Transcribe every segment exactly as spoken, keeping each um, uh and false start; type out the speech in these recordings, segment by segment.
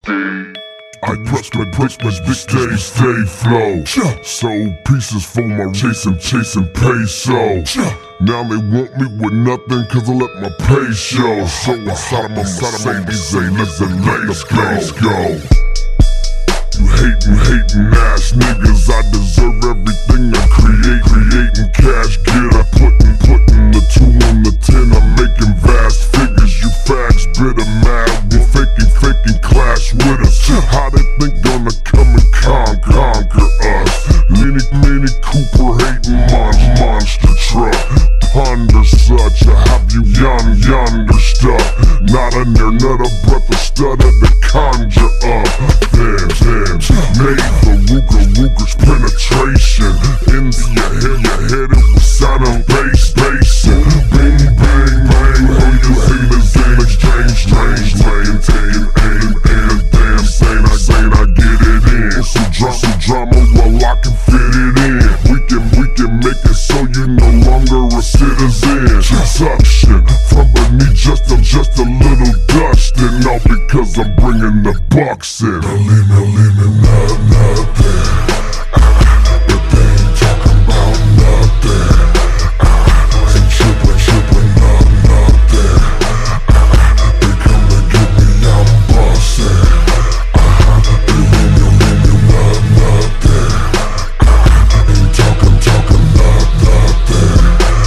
I press my press my big stay stay flow. Sold pieces for my chasing chasing peso. Now they want me with nothing cause I let my pay show. So inside of my Mercedes, they let the let's go. You hatin', hatin' ass niggas, I deserve everything I create. Creating cash, get up, putting, putting the two on the ten. I'm making vast figures, you fags bitter mad. We faking, faking clash with us. How they think gonna come and conquer, conquer us? Mini, mini Cooper hating mon monster truck. Ponder such, I have you yon, yonder stuff. Not in there, not a breath of stutter to conjure up. Damn, damn, made the Ruger Ruger's penetration into your head, your head it was sounding bass, basin. Bing, bang, bang, all you haters ain't exchange, strange, lane, taking aim, and damn, saying I, saying I get it in. So drop some drama, well I can fit it in. We can, we can make it so you no longer a citizen. Suction from beneath just a, just a little dust, and all because I'm bringing the bucks in. Now leave me, leave me, not, nothing. But they ain't talking about nothing. Ain't trippin', trippin', not nothing. They come to get me, I'm bustin'. They leave me, leave me, not nothing. Ain't talking, talking, not nothing.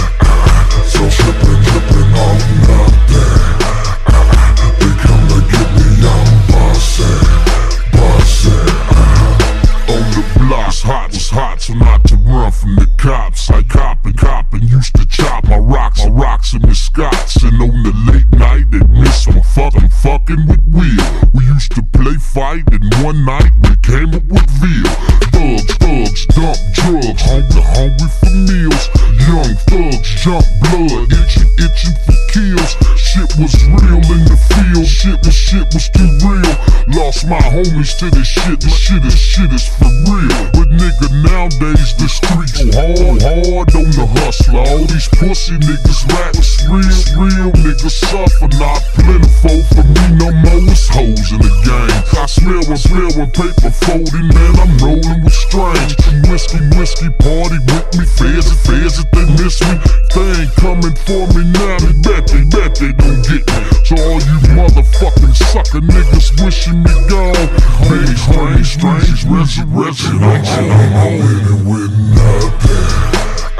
So trippin', trippin', on nothing. They come to get me, I'm bustin', bustin'. On the blocks, hot was hot, so not to run from the cops. I cop and cop and used to chop my rocks, my rocks in the Scots. And on the late night, it miss I'm fucking, fucking with Will. We used to play fight, and one night we came up with veal. Thugs, thugs, dump drugs, hungry, hungry for meals. Young thugs jump blood, itching, itching for kills. Shit was real in the field, shit was, shit was too real. Lost my homies to this shit, this shit is, shit is for real. But nigga, nowadays the streets hard, hard on the hustler. All these pussy niggas rap is real, real niggas suffer. Not plentiful for me no more, it's hoes in the game. I smell and smell when paper folding, man, I'm rolling with strange. Some whiskey, whiskey party with me, feds and feds if they miss me. They ain't coming for me now, they bet they, bet they don't get me. So all you motherfucking sucker niggas wishing me gone. Hey, strange, strange, resurrection, I'm winning with nothing.